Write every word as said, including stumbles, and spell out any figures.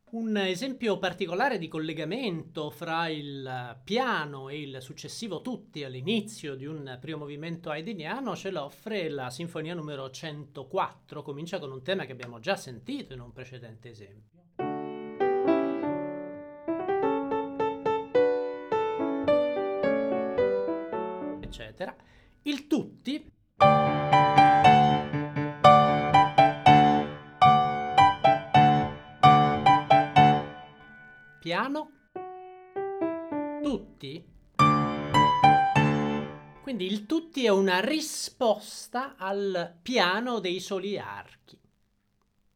Un esempio particolare di collegamento fra il piano e il successivo tutti all'inizio di un primo movimento haydniano ce lo offre la sinfonia numero centoquattro. Comincia con un tema che abbiamo già sentito in un precedente esempio, eccetera. Il tutti piano, tutti. Quindi il tutti è una risposta al piano dei soli archi.